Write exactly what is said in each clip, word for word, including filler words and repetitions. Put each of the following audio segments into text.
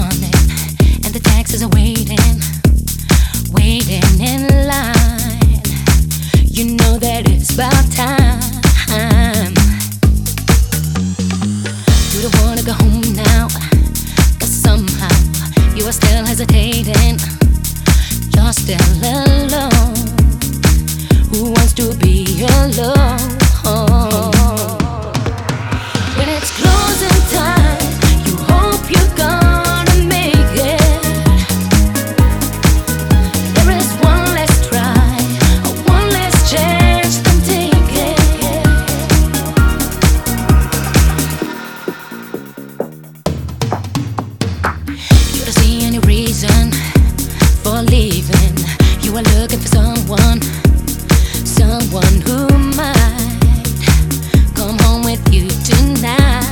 morning, and the taxis are waiting, waiting in line. You know that it's about time. You don't wanna go home now, 'cause somehow you are still hesitating. You're still alone. Who wants to be alone? When it's closing time, you hope you're gonna make it. There is one less try, one less chance to take it. You don't see any reason for leaving. You are looking for someone, someone who might come home with you tonight.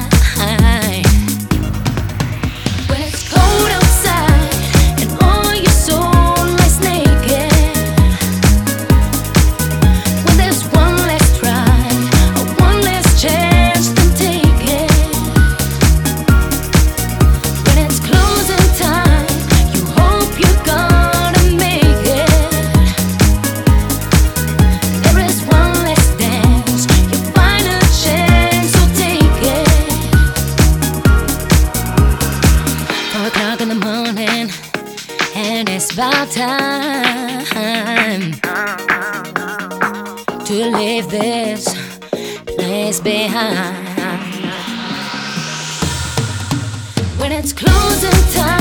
When it's cold outside and all your soul lies naked, when there's one less try, one less chance to take it. When it's closing time, you hope you're gonna make it. There is one less dance, your final chance, so take it. Four o'clock in the morning, and it's about time to leave this place behind. When it's closing time,